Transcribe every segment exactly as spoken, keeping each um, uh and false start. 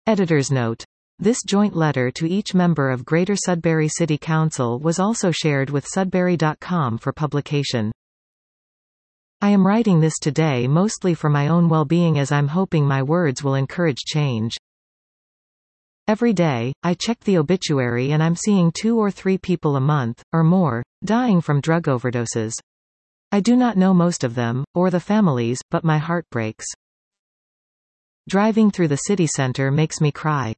Editor's note. This joint letter to each member of Greater Sudbury City Council was also shared with Sudbury dot com for publication. I am writing this today mostly for my own well-being, as I'm hoping my words will encourage change. Every day, I check the obituary and I'm seeing two or three people a month, or more, dying from drug overdoses. I do not know most of them, or the families, but my heart breaks. Driving through the city center makes me cry.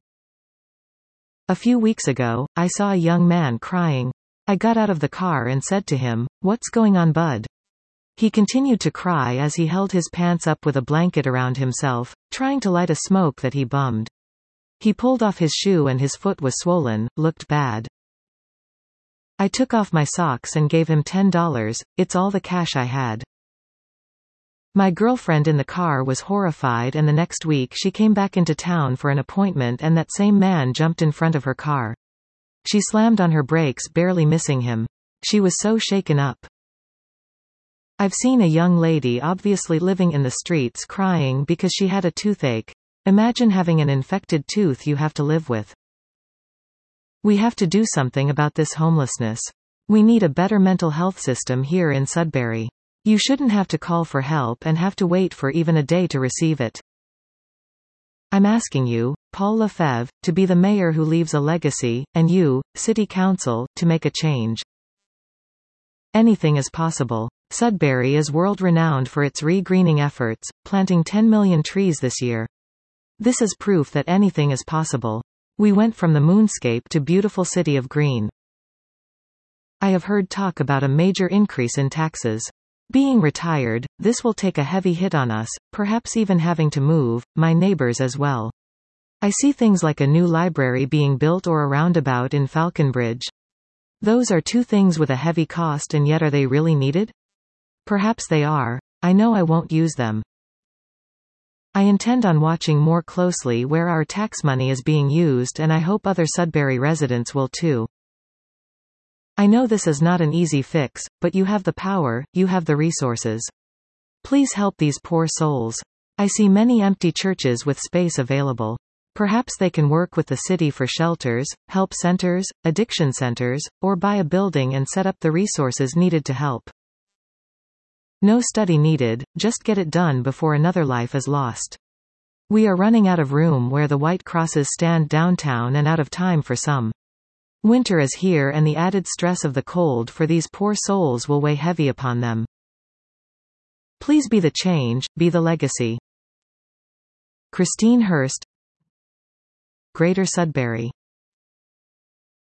A few weeks ago, I saw a young man crying. I got out of the car and said to him, "What's going on, bud?" He continued to cry as he held his pants up with a blanket around himself, trying to light a smoke that he bummed. He pulled off his shoe and his foot was swollen, looked bad. I took off my socks and gave him ten dollars, it's all the cash I had. My girlfriend in the car was horrified, and the next week she came back into town for an appointment and that same man jumped in front of her car. She slammed on her brakes, barely missing him. She was so shaken up. I've seen a young lady obviously living in the streets crying because she had a toothache. Imagine having an infected tooth you have to live with. We have to do something about this homelessness. We need a better mental health system here in Sudbury. You shouldn't have to call for help and have to wait for even a day to receive it. I'm asking you, Paul Lefebvre, to be the mayor who leaves a legacy, and you, City Council, to make a change. Anything is possible. Sudbury is world-renowned for its re-greening efforts, planting ten million trees this year. This is proof that anything is possible. We went from the moonscape to beautiful city of green. I have heard talk about a major increase in taxes. Being retired, this will take a heavy hit on us, perhaps even having to move, my neighbors as well. I see things like a new library being built or a roundabout in Falconbridge. Those are two things with a heavy cost, and yet are they really needed? Perhaps they are. I know I won't use them. I intend on watching more closely where our tax money is being used, and I hope other Sudbury residents will too. I know this is not an easy fix, but you have the power, you have the resources. Please help these poor souls. I see many empty churches with space available. Perhaps they can work with the city for shelters, help centers, addiction centers, or buy a building and set up the resources needed to help. No study needed, just get it done before another life is lost. We are running out of room where the white crosses stand downtown and out of time for some. Winter is here, and the added stress of the cold for these poor souls will weigh heavy upon them. Please be the change, be the legacy. Christine Hurst, Greater Sudbury.